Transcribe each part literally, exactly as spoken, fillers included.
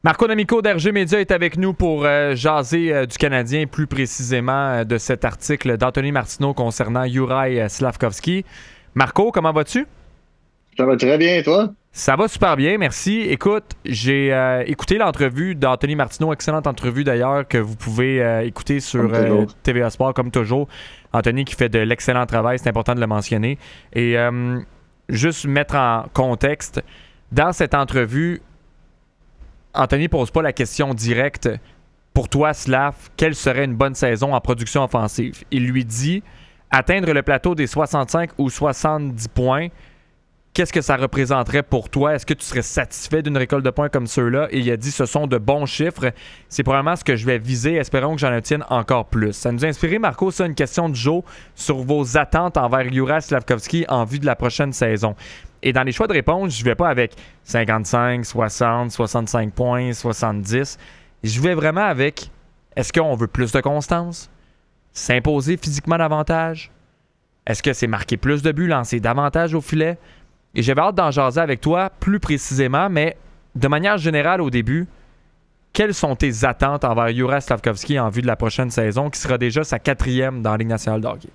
Marco D'Amico d'R G Média est avec nous pour euh, jaser euh, du Canadien, plus précisément euh, de cet article d'Anthony Martineau concernant Juraj Slafkovský. Marco, comment vas-tu? Ça va très bien, toi? Ça va super bien, merci. Écoute, j'ai euh, écouté l'entrevue d'Anthony Martineau, excellente entrevue d'ailleurs, que vous pouvez euh, écouter sur Comme euh, toujours. T V A Sport comme toujours. Anthony qui fait de l'excellent travail, c'est important de le mentionner. Et euh, juste mettre en contexte, dans cette entrevue, Anthony pose pas la question directe. Pour toi, Slav, quelle serait une bonne saison en production offensive? Il lui dit atteindre le plateau des soixante-cinq ou soixante-dix points. Qu'est-ce que ça représenterait pour toi? Est-ce que tu serais satisfait d'une récolte de points comme ceux-là? Et il a dit ce sont de bons chiffres. C'est probablement ce que je vais viser. Espérons que j'en obtienne encore plus. Ça nous a inspiré, Marco, ça, une question de Joe sur vos attentes envers Juraj Slafkovský en vue de la prochaine saison. Et dans les choix de réponse, je ne vais pas avec cinquante-cinq, soixante, soixante-cinq points, soixante-dix. Je vais vraiment avec est-ce qu'on veut plus de constance? S'imposer physiquement davantage? Est-ce que c'est marquer plus de buts, lancer davantage au filet? Et j'avais hâte d'en jaser avec toi plus précisément, mais de manière générale au début, quelles sont tes attentes envers Juraj Slafkovský en vue de la prochaine saison, qui sera déjà sa quatrième dans la Ligue nationale de hockey?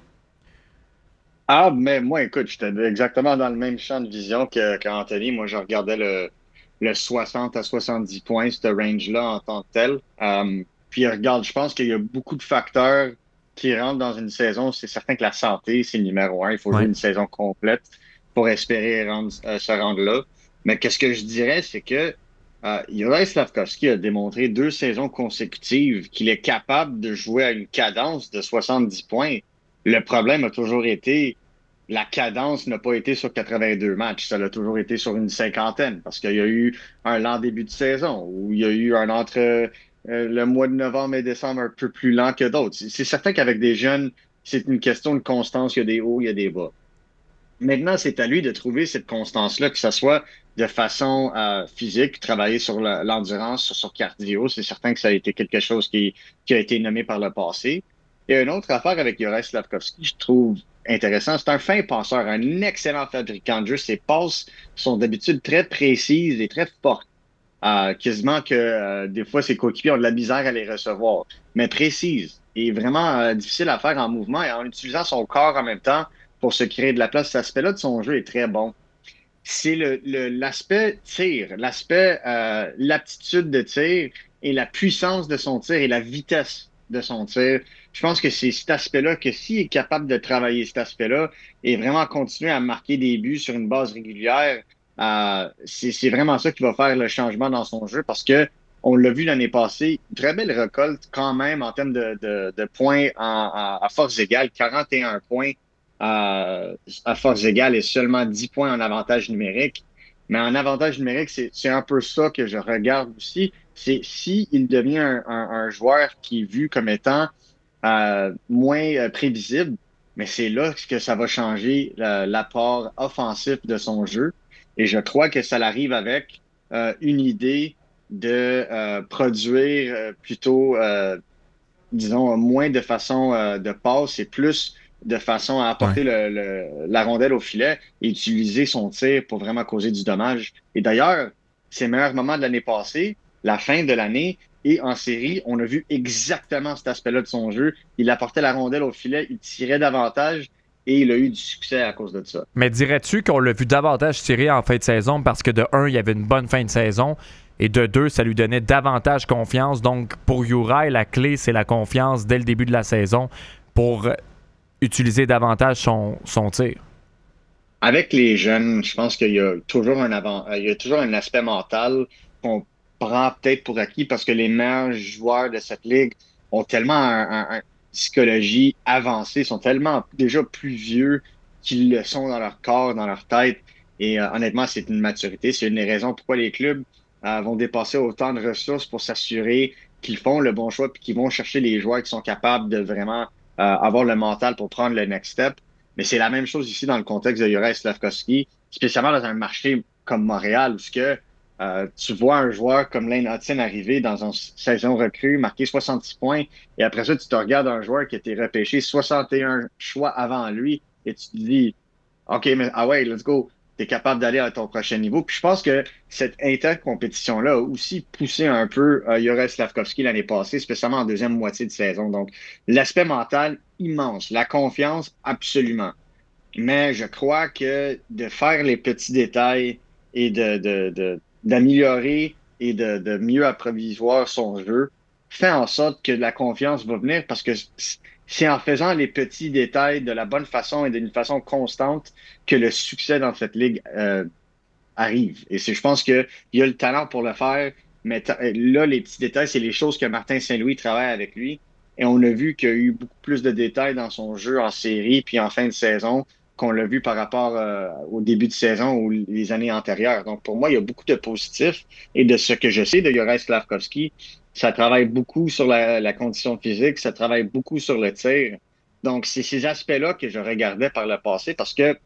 Ah, mais moi, écoute, j'étais exactement dans le même champ de vision que, qu'Anthony. Moi, je regardais le, le soixante à soixante-dix points, ce range-là en tant que tel. Euh, puis, regarde, je pense qu'il y a beaucoup de facteurs qui rentrent dans une saison. C'est certain que la santé, c'est le numéro un. Il faut jouer Ouais. une saison complète pour espérer rendre, euh, se rendre là. Mais qu'est-ce que je dirais, c'est que euh, Juraj Slafkovský a démontré deux saisons consécutives qu'il est capable de jouer à une cadence de soixante-dix points. Le problème a toujours été la cadence n'a pas été sur quatre-vingt-deux matchs, ça a toujours été sur une cinquantaine, parce qu'il y a eu un lent début de saison, où il y a eu un entre euh, le mois de novembre et décembre un peu plus lent que d'autres. C'est c'est certain qu'avec des jeunes, c'est une question de constance, il y a des hauts, il y a des bas. Maintenant, c'est à lui de trouver cette constance-là, que ce soit de façon euh, physique, travailler sur le- l'endurance, sur son cardio. C'est certain que ça a été quelque chose qui, qui a été nommé par le passé. Et une autre affaire avec Juraj Slafkovský, je trouve intéressant, c'est un fin passeur, un excellent fabricant de jeu. Ses passes sont d'habitude très précises et très fortes. Euh, quasiment que euh, des fois, ses coéquipiers ont de la misère à les recevoir, mais précises et vraiment euh, difficile à faire en mouvement et en utilisant son corps en même temps pour se créer de la place. Cet aspect-là de son jeu est très bon. C'est le, le- l'aspect tir, l'aspect, euh, l'aptitude de tir et la puissance de son tir et la vitesse de son tir. Je pense que c'est cet aspect-là que s'il est capable de travailler cet aspect-là et vraiment continuer à marquer des buts sur une base régulière, euh, c'est, c'est vraiment ça qui va faire le changement dans son jeu parce que on l'a vu l'année passée, une très belle récolte quand même en termes de, de, de points en- en- à force égale, quarante et un points à, à force égale et seulement dix points en avantage numérique. Mais en avantage numérique, c'est, c'est un peu ça que je regarde aussi. C'est si il devient un, un, un joueur qui est vu comme étant euh, moins euh, prévisible, mais c'est là que ça va changer euh, l'apport offensif de son jeu. Et je crois que ça l'arrive avec euh, une idée de euh, produire euh, plutôt euh, disons, moins de façon euh, de passe et plus de façon à Ouais. apporter le, le- la rondelle au filet et utiliser son tir pour vraiment causer du dommage. Et d'ailleurs, ses meilleurs moments de l'année passée, la fin de l'année et en série, on a vu exactement cet aspect-là de son jeu. Il apportait la rondelle au filet, il tirait davantage et il a eu du succès à cause de ça. Mais dirais-tu qu'on l'a vu davantage tirer en fin de saison parce que de un, il y avait une bonne fin de saison et de deux, ça lui donnait davantage confiance. Donc pour Juraj, la clé, c'est la confiance dès le début de la saison pour utiliser davantage son, son tir. Avec les jeunes, je pense qu'il y a toujours un avant, euh, il y a toujours un aspect mental qu'on prend peut-être pour acquis parce que les meilleurs joueurs de cette ligue ont tellement un, un- un psychologie avancée, sont tellement déjà plus vieux qu'ils le sont dans leur corps, dans leur tête. Et euh, honnêtement, c'est une maturité. C'est une des raisons pourquoi les clubs euh, vont dépasser autant de ressources pour s'assurer qu'ils font le bon choix puis qu'ils vont chercher les joueurs qui sont capables de vraiment euh, avoir le mental pour prendre le next step. Mais c'est la même chose ici dans le contexte de Juraj Slafkovský, spécialement dans un marché comme Montréal, où ce que, euh, tu vois un joueur comme Lane Hutson arriver dans une saison recrue, marquer soixante-six points, et après ça, tu te regardes un joueur qui a été repêché soixante et un choix avant lui, et tu te dis, OK, mais ah ouais, let's go. tu es capable d'aller à ton prochain niveau. Puis je pense que cette intercompétition-là a aussi poussé un peu euh, Juraj Slafkovský l'année passée, spécialement en deuxième moitié de saison. Donc, l'aspect mental, immense. La confiance, absolument. Mais je crois que de faire les petits détails et de, de, de- d'améliorer et de, de mieux approvisionner son jeu fait en sorte que la confiance va venir parce que c'est en faisant les petits détails de la bonne façon et d'une façon constante que le succès dans cette ligue euh, arrive. Et c'est, je pense qu'il y a le talent pour le faire, mais ta- là, les petits détails, c'est les choses que Martin Saint-Louis travaille avec lui. Et on a vu qu'il y a eu beaucoup plus de détails dans son jeu en série puis en fin de saison qu'on l'a vu par rapport euh, au début de saison ou les années antérieures. Donc, pour moi, il y a beaucoup de positifs. Et de ce que je sais de Juraj Slafkovský, ça travaille beaucoup sur la, la condition physique, ça travaille beaucoup sur le tir. Donc, c'est ces aspects-là que je regardais par le passé parce que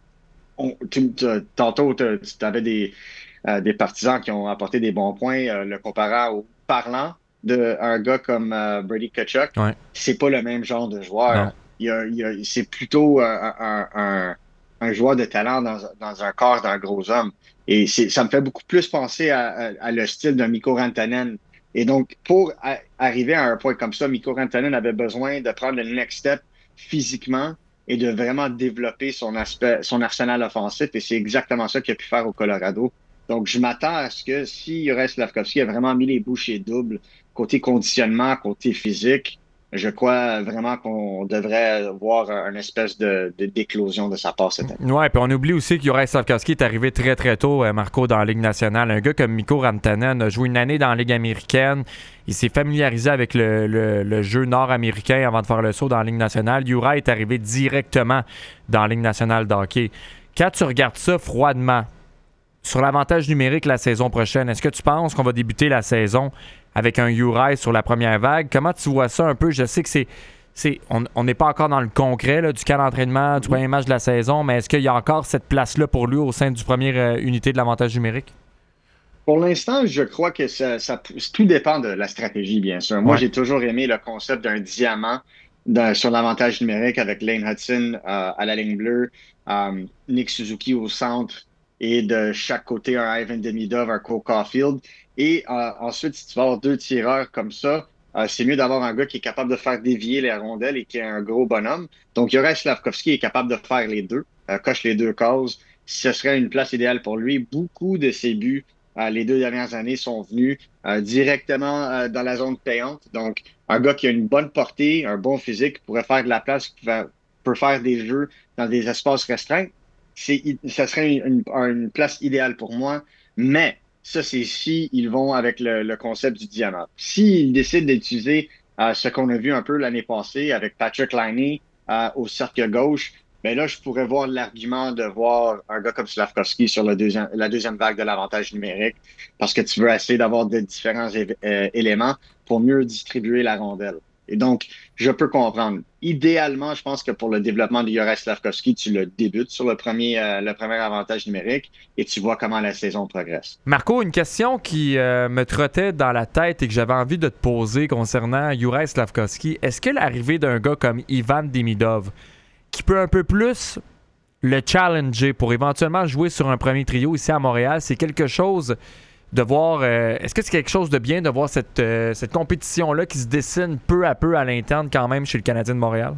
on, tu, tu, tantôt, tu avais des, euh, des partisans qui ont apporté des bons points, euh, le comparant au parlant d'un gars comme euh, Brady Tkachuk. Ouais. C'est pas le même genre de Non. joueur. Il y a, il y a, c'est plutôt euh, un, un, un, joueur de talent dans, dans un corps d'un gros homme. Et c'est, ça me fait beaucoup plus penser à, à, à le style d'un Mikko Rantanen. Et donc, pour a, arriver à un point comme ça, Mikko Rantanen avait besoin de prendre le next step physiquement et de vraiment développer son aspect, son arsenal offensif. Et c'est exactement ça qu'il a pu faire au Colorado. Donc, je m'attends à ce que si Juraj Slafkovský a vraiment mis les bouchées doubles côté conditionnement, côté physique, je crois vraiment qu'on devrait voir une espèce de, de d'éclosion de sa part cette année. Ouais, puis on oublie aussi que Juraj Slafkovský est arrivé très très tôt, euh, Marco, dans la Ligue nationale. Un gars comme Mikko Rantanen a joué une année dans la Ligue américaine. Il s'est familiarisé avec le, le, le jeu nord-américain avant de faire le saut dans la Ligue nationale. Juraj est arrivé directement dans la Ligue nationale de hockey. Quand tu regardes ça froidement, sur l'avantage numérique la saison prochaine, est-ce que tu penses qu'on va débuter la saison avec un Juraj sur la première vague? Comment tu vois ça un peu? Je sais que c'est c'est, on n'est pas encore dans le concret là, du camp d'entraînement, du premier match de la saison, mais est-ce qu'il y a encore cette place-là pour lui au sein du première euh, unité de l'avantage numérique? Pour l'instant, je crois que ça, ça, tout dépend de la stratégie, bien sûr. Moi, Ouais. j'ai toujours aimé le concept d'un diamant dans- sur l'avantage numérique avec Lane Hudson euh, à la ligne bleue, euh, Nick Suzuki au centre et de chaque côté un Ivan Demidov, un Cole Caulfield. Et euh, ensuite, si tu vas avoir deux tireurs comme ça, euh, c'est mieux d'avoir un gars qui est capable de faire dévier les rondelles et qui est un gros bonhomme. Donc, Juraj Slafkovský est capable de faire les deux, euh, coche les deux cases. Ce serait une place idéale pour lui. Beaucoup de ses buts euh, les deux dernières années sont venus euh, directement euh, dans la zone payante. Donc, un gars qui a une bonne portée, un bon physique, pourrait faire de la place, qui va- peut faire des jeux dans des espaces restreints. C'est, ça serait une, une- une place idéale pour moi. Mais ça, c'est si ils vont avec le, le concept du diamant. S'ils décident d'utiliser euh, ce qu'on a vu un peu l'année passée avec Patrick Laine euh, au cercle gauche, mais là, je pourrais voir l'argument de voir un gars comme Slafkovský sur le deuxième, la deuxième vague de l'avantage numérique parce que tu veux essayer d'avoir de différents é- euh, éléments pour mieux distribuer la rondelle. Et donc, je peux comprendre. Idéalement, je pense que pour le développement de Juraj Slafkovský, tu le débutes sur le premier, euh, le premier avantage numérique et tu vois comment la saison progresse. Marco, une question qui euh, me trottait dans la tête et que j'avais envie de te poser concernant Juraj Slafkovský. Est-ce que l'arrivée d'un gars comme Ivan Demidov, qui peut un peu plus le challenger pour éventuellement jouer sur un premier trio ici à Montréal, c'est quelque chose de voir. Euh, est-ce que c'est quelque chose de bien de voir cette, euh, cette compétition-là qui se dessine peu à peu à l'interne quand même chez le Canadien de Montréal?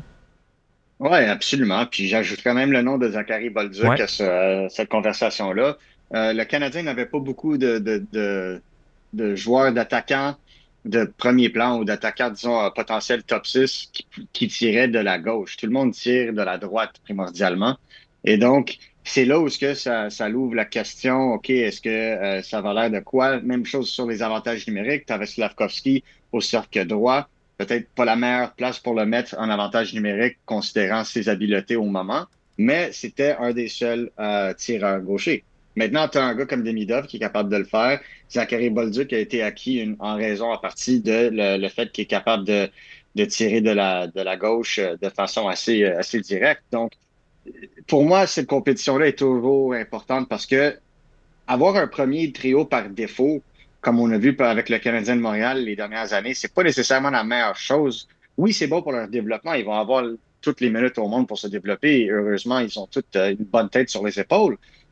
Oui, absolument. Puis j'ajouterais même le nom de Zachary Bolduc Ouais. à ce- cette conversation-là. Euh, le Canadien n'avait pas beaucoup de, de, de, de joueurs d'attaquants de premier plan ou d'attaquants, disons, à potentiel top six qui, qui tiraient de la gauche. Tout le monde tire de la droite primordialement. Et donc, c'est là où ce que ça, ça l'ouvre la question, OK, est-ce que euh, ça va l'air de quoi? Même chose sur les avantages numériques. Tu avais Slavkovski au cercle droit. Peut-être pas la meilleure place pour le mettre en avantage numérique, considérant ses habiletés au moment, mais c'était un des seuls euh, tireurs gauchers. Maintenant, tu as un gars comme Demidov qui est capable de le faire. Zachary Bolduc a été acquis une- en raison à partir de le, le fait qu'il est capable de, de tirer de la, de la gauche euh, de façon assez, euh, assez directe. Donc, pour moi, cette compétition-là est toujours importante parce que avoir un premier trio par défaut, comme on a vu avec le Canadien de Montréal les dernières années, c'est pas nécessairement la meilleure chose. Oui, c'est bon pour leur développement. Ils vont avoir toutes les minutes au monde pour se développer et heureusement, ils ont toutes euh, une bonne tête sur les épaules.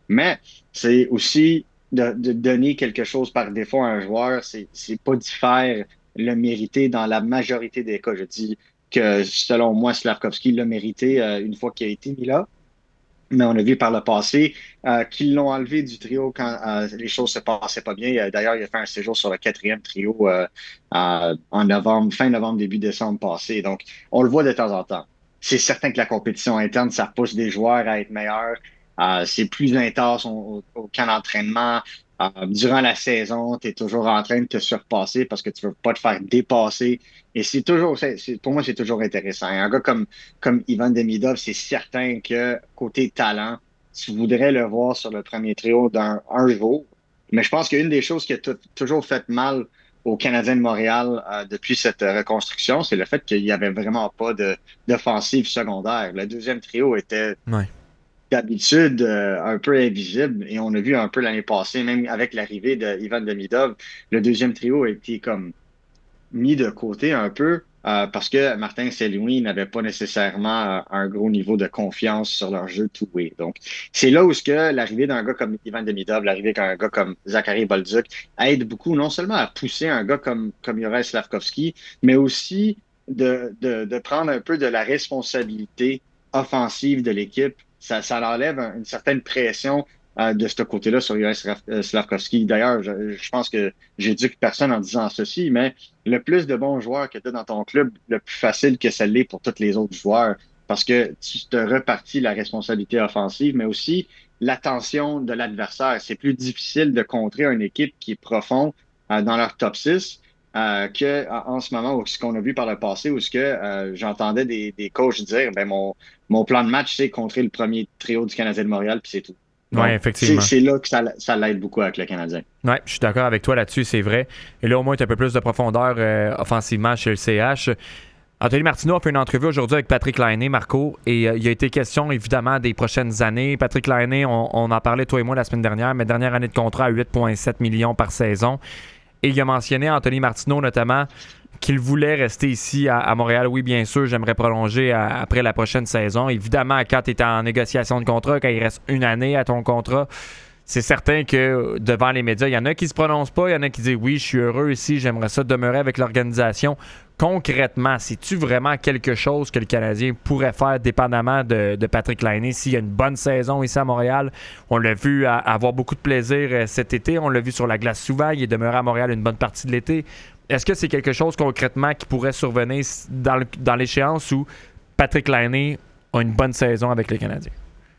Mais c'est aussi de, de donner quelque chose par défaut à un joueur, c'est, c'est pas d'y faire le mériter dans la majorité des cas. Je dis que selon moi, Slavkovski l'a mérité euh, une fois qu'il a été mis là. Mais on a vu par le passé euh, qu'ils l'ont enlevé du trio quand euh, les choses se passaient pas bien. Euh, D'ailleurs, il a fait un séjour sur le quatrième trio euh, euh, en novembre, fin novembre, début décembre passé. Donc, on le voit de temps en temps. C'est certain que la compétition interne, ça pousse des joueurs à être meilleurs. Euh, c'est plus intense au, au, au camp d'entraînement. Euh, durant la saison, tu es toujours en train de te surpasser parce que tu veux pas te faire dépasser. Et c'est toujours, c'est, c'est- pour moi, c'est toujours intéressant. Un gars comme comme Ivan Demidov, c'est certain que côté talent, tu voudrais le voir sur le premier trio d'un un jour. Mais je pense qu'une des choses qui a tout- toujours fait mal aux Canadiens de Montréal euh, depuis cette euh, reconstruction, c'est le fait qu'il n'y avait vraiment pas de d'offensive secondaire. Le deuxième trio était Ouais. d'habitude euh, un peu invisible et on a vu un peu l'année passée, même avec l'arrivée d'Ivan Demidov, le deuxième trio a été comme mis de côté un peu euh, parce que Martin Saint-Louis n'avait pas nécessairement euh, un gros niveau de confiance sur leur jeu two-way. Donc, c'est là où ce que l'arrivée d'un gars comme Ivan Demidov, l'arrivée d'un gars comme Zachary Bolduc aide beaucoup non seulement à pousser un gars comme, comme Juraj Slavkovski, mais aussi de, de, de prendre un peu de la responsabilité offensive de l'équipe. Ça, ça enlève un- une certaine pression euh, de ce côté-là sur Juraj Slavkovski. D'ailleurs, je, je pense que j'éduque personne en disant ceci, mais le plus de bons joueurs que tu as dans ton club, le plus facile que ça l'est pour tous les autres joueurs parce que tu te repartis la responsabilité offensive, mais aussi l'attention de l'adversaire. C'est plus difficile de contrer une équipe qui est profond euh, dans leur top six euh, que en, en ce moment, ou ce qu'on a vu par le passé, où ce que euh, j'entendais des, des coachs dire ben mon, mon plan de match, c'est contrer le premier trio du Canadien de Montréal, puis c'est tout. Oui, Donc, c'est effectivement. c'est là que ça, ça l'aide beaucoup avec le Canadien. Oui, je suis d'accord avec toi là-dessus, c'est vrai. Et là, au moins, tu as un peu plus de profondeur euh, offensivement chez le C H. Anthony Martineau a fait une entrevue aujourd'hui avec Patrick Laine, Marco, et euh, il a été question évidemment des prochaines années. Patrick Laine, on, on en parlait toi et moi la semaine dernière, mais dernière année de contrat à huit virgule sept millions par saison. Et il a mentionné, Anthony Martineau notamment, qu'il voulait rester ici à, à Montréal. Oui, bien sûr, j'aimerais prolonger à- après la prochaine saison. Évidemment, quand tu es en négociation de contrat, quand il reste une année à ton contrat, c'est certain que devant les médias, il y en a qui se prononcent pas, il y en a qui disent oui, je suis heureux ici, j'aimerais ça demeurer avec l'organisation. Concrètement, c'est-tu vraiment quelque chose que le Canadien pourrait faire dépendamment de, de Patrick Laine s'il y a une bonne saison ici à Montréal? On l'a vu à, à avoir beaucoup de plaisir euh, cet été, on l'a vu sur la glace souvent, il est demeuré à Montréal une bonne partie de l'été. Est-ce que c'est quelque chose concrètement qui pourrait survenir dans, le- dans l'échéance où Patrick Laine a une bonne saison avec les Canadiens?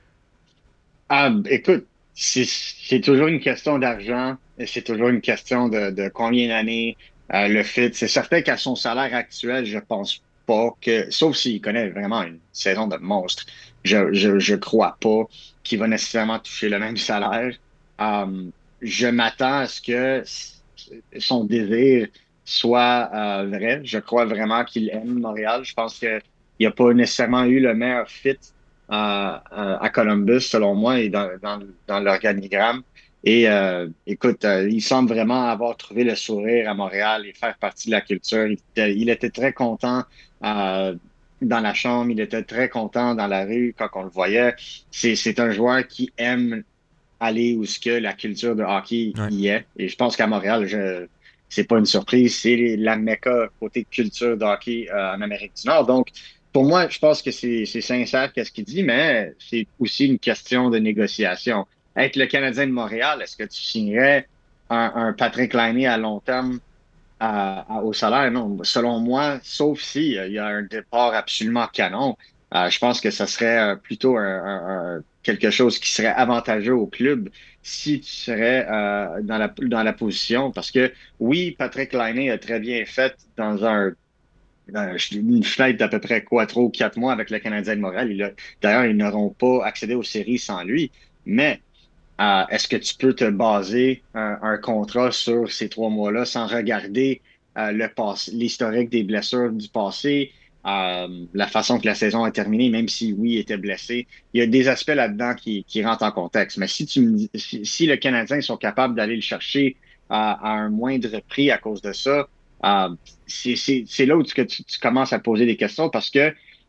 Ah, écoute, c'est c'est toujours une question d'argent et c'est toujours une question de, de combien d'années euh, le fit. C'est certain qu'à son salaire actuel, je pense pas que, sauf s'il connaît vraiment une saison de monstre, je, je, je crois pas qu'il va nécessairement toucher le même salaire. Euh, je m'attends à ce que s- son désir soit euh, vrai. Je crois vraiment qu'il aime Montréal. Je pense qu'il n'y a pas nécessairement eu le meilleur fit à, à, à Columbus, selon moi, et dans, dans, dans l'organigramme. Et euh, écoute, euh, il semble vraiment avoir trouvé le sourire à Montréal et faire partie de la culture. Il était, il était très content euh, dans la chambre, il était très content dans la rue quand on le voyait. C'est, c'est un joueur qui aime aller où ce que la culture de hockey Ouais. y est. Et je pense qu'à Montréal, je, c'est pas une surprise, c'est la mecca côté culture de hockey euh, en Amérique du Nord. Donc, pour moi, je pense que c'est c'est sincère qu'est-ce qu'il dit, mais c'est aussi une question de négociation. Être le Canadien de Montréal, est-ce que tu signerais un, un Patrick Laine à long terme à- à- au salaire? Non, selon moi, sauf si euh, il y a un départ absolument canon, euh, je pense que ça serait euh, plutôt un, un- un- quelque chose qui serait avantageux au club si tu serais euh, dans la, dans la position. Parce que oui, Patrick Laine a très bien fait dans un dans une fenêtre d'à peu près quoi, trois ou quatre mois avec le Canadien de Montréal. Il a- D'ailleurs, ils n'auront pas accédé aux séries sans lui. Mais euh, est-ce que tu peux te baser un, un contrat sur ces trois mois-là sans regarder euh, le passé, l'historique des blessures du passé, euh, la façon que la saison a terminé, même si oui, il était blessé? Il y a des aspects là-dedans qui, qui rentrent en contexte. Mais si tu me dis, si, si le Canadien sont capables d'aller le chercher à, à un moindre prix à cause de ça, euh, c'est c'est- c'est là où tu, que tu, tu commences à poser des questions parce que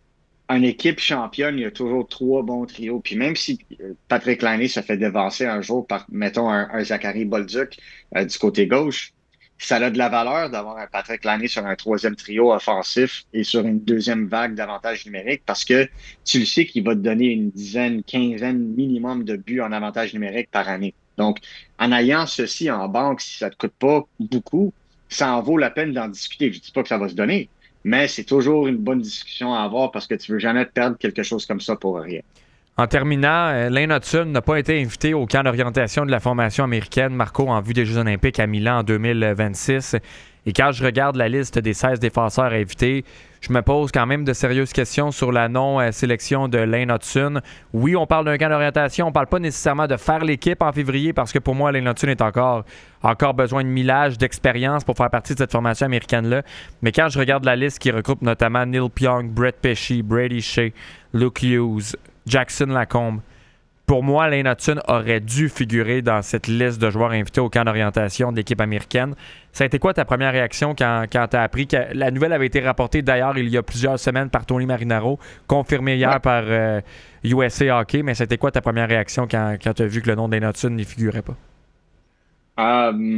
une équipe championne, il y a toujours trois bons trios. Puis même si Patrick Laine se fait devancer un jour par, mettons, un, un Zachary Bolduc euh, du côté gauche, ça a de la valeur d'avoir un Patrick Laine sur un troisième trio offensif et sur une deuxième vague d'avantage numérique parce que tu le sais qu'il va te donner une dizaine, quinzaine minimum de buts en avantage numérique par année. Donc, en ayant ceci en banque, si ça ne te coûte pas beaucoup, ça en vaut la peine d'en discuter. Je ne dis pas que ça va se donner, mais c'est toujours une bonne discussion à avoir parce que tu ne veux jamais perdre quelque chose comme ça pour rien. En terminant, euh, Lane Hutson n'a pas été invité au camp d'orientation de la formation américaine, Marco, en vue des Jeux olympiques à Milan en deux mille vingt-six. Et quand je regarde la liste des seize défenseurs invités, je me pose quand même de sérieuses questions sur la non-sélection de Lane Hutson. Oui, on parle d'un camp d'orientation, on ne parle pas nécessairement de faire l'équipe en février parce que pour moi, Lane Hutson est encore, encore besoin de millage, d'expérience pour faire partie de cette formation américaine-là. Mais quand je regarde la liste qui regroupe notamment Neil Pionk, Brett Pesci, Brady Shea, Luke Hughes, Jackson Lacombe, pour moi, Lane Hutson aurait dû figurer dans cette liste de joueurs invités au camp d'orientation de l'équipe américaine. Ça a été quoi ta première réaction quand, quand tu as appris que la nouvelle avait été rapportée d'ailleurs il y a plusieurs semaines par Tony Marinaro, confirmée hier ouais. par euh, U S A Hockey, mais c'était quoi ta première réaction quand, quand tu as vu que le nom de Lane Hutson n'y figurait pas? Um,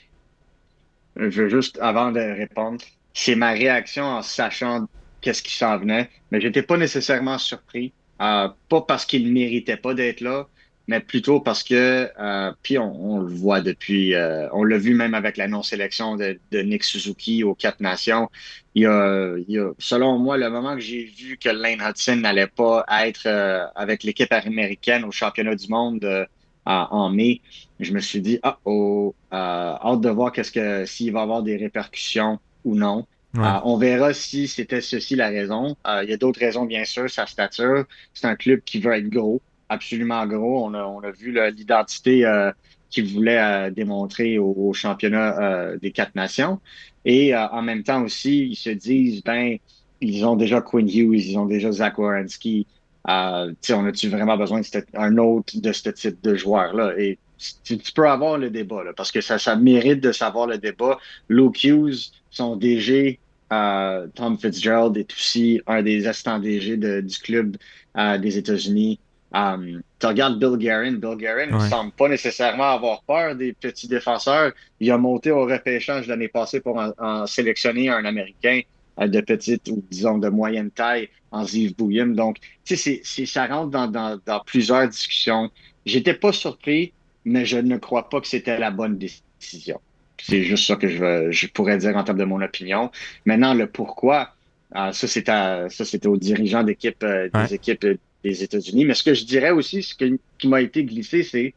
je veux juste, avant de répondre, c'est ma réaction en sachant qu'est-ce qui s'en venait, mais j'étais pas nécessairement surpris. Euh, pas parce qu'il ne méritait pas d'être là, mais plutôt parce que, euh, puis on, on le voit depuis, euh, on l'a vu même avec la non-sélection de, de Nick Suzuki aux Quatre Nations. Il y a, il y a, selon moi, le moment que j'ai vu que Lane Hutson n'allait pas être euh, avec l'équipe américaine au championnat du monde euh, en mai, je me suis dit, ah oh, euh, hâte de voir qu'est-ce que s'il va y avoir des répercussions ou non. Ouais. Euh, on verra si c'était ceci la raison. Euh, il y a d'autres raisons, bien sûr, sa stature. C'est un club qui veut être gros, absolument gros. On a, on a vu là, l'identité euh, qu'il voulait euh, démontrer au, au championnat euh, des Quatre Nations. Et euh, en même temps aussi, ils se disent, ben, ils ont déjà Quinn Hughes, ils ont déjà Zach Werenski. Euh, on a-tu vraiment besoin d'un autre de ce type de joueur-là? Et tu, tu peux avoir le débat, là, parce que ça, ça mérite de savoir le débat. Luke Hughes, son D G, euh, Tom Fitzgerald est aussi un des assistants D G de, du club euh, des États-Unis. Um, tu regardes Bill Guerin. Bill Guerin ne ouais. semble pas nécessairement avoir peur des petits défenseurs. Il a monté au repêchage l'année passée pour en, en sélectionner un Américain euh, de petite ou disons de moyenne taille en Ziv Bouillon. Donc, tu sais, ça rentre dans, dans, dans plusieurs discussions. J'étais pas surpris, mais je ne crois pas que c'était la bonne décision. C'est juste ça que je, je pourrais dire en termes de mon opinion. Maintenant, le pourquoi, euh, ça, c'est à, ça, c'était aux dirigeants d'équipe, euh, des ouais. équipes euh, des États-Unis. Mais ce que je dirais aussi, ce que, qui m'a été glissé, c'est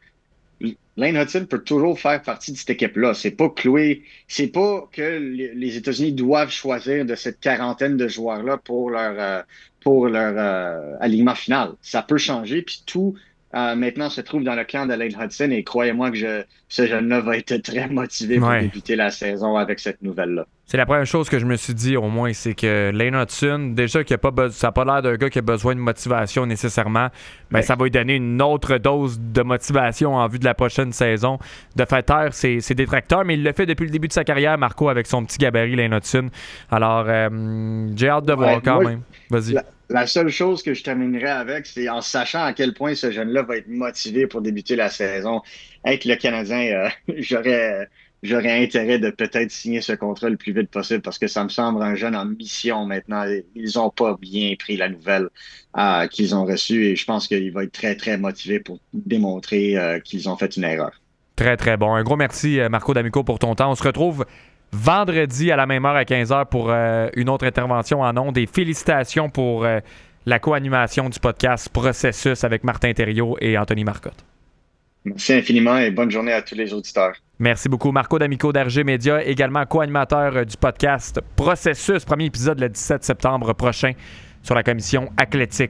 Lane Hutson peut toujours faire partie de cette équipe-là. C'est pas cloué. C'est pas que les, les États-Unis doivent choisir de cette quarantaine de joueurs-là pour leur, euh, pour leur euh, alignement final. Ça peut changer, puis tout Euh, maintenant se trouve dans le clan de Lane Hutson et croyez-moi que je, ce jeune-là va être très motivé pour ouais. débuter la saison avec cette nouvelle-là. C'est la première chose que je me suis dit au moins, c'est que Lane Hutson, déjà qu'il a pas be- ça n'a pas l'air d'un gars qui a besoin de motivation nécessairement, mais ouais. ça va lui donner une autre dose de motivation en vue de la prochaine saison, de faire taire ses, ses détracteurs, mais il le fait depuis le début de sa carrière, Marco, avec son petit gabarit Lane Hutson. Alors, euh, j'ai hâte de ouais, voir quand moi, même. Vas-y. La... La seule chose que je terminerai avec, c'est en sachant à quel point ce jeune-là va être motivé pour débuter la saison. Être le Canadien, euh, j'aurais, j'aurais intérêt de peut-être signer ce contrat le plus vite possible parce que ça me semble un jeune en mission maintenant. Ils n'ont pas bien pris la nouvelle euh, qu'ils ont reçue et je pense qu'il va être très, très motivé pour démontrer euh, qu'ils ont fait une erreur. Très, très bon. Un gros merci, Marco D'Amico, pour ton temps. On se retrouve vendredi à la même heure à quinze heures pour euh, une autre intervention en ondes. Et félicitations pour euh, la co-animation du podcast Processus avec Martin Thériault et Anthony Marcotte. Merci infiniment et bonne journée à tous les auditeurs. Merci beaucoup. Marco D'Amico d'R G Média, également co-animateur du podcast Processus. Premier épisode le dix-sept septembre prochain sur la commission athlétique